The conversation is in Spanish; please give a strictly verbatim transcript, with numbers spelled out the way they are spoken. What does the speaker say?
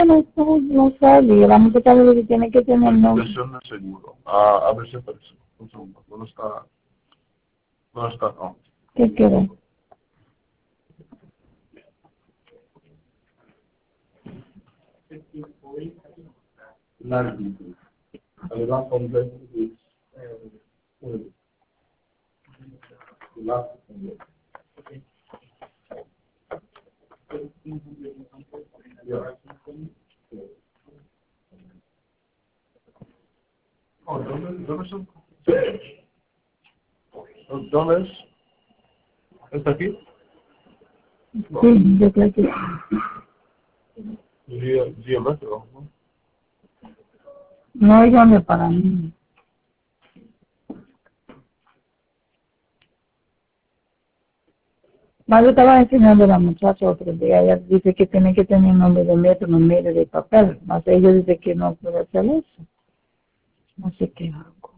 No, no, no sabía, la muchacha dice que tiene que tener nombre. Expresión de seguro. Ah, a ver si aparece. Un segundo. ¿Dónde está? ¿Dónde está? No. ¿Qué quiere? Largitud. Calidad completa. Oh, ¿dónde, ¿Dónde son? ¿Dónde es? ¿Está aquí? No. Sí, yo creo que sí. Geo- Geometro, ¿no? No llame para mí. Más yo estaba enseñando a la muchacha otro día, ella dice que tiene que tener nombre de metro, no medio de papel. Más ella dice que no puede hacer eso. No sé qué hago.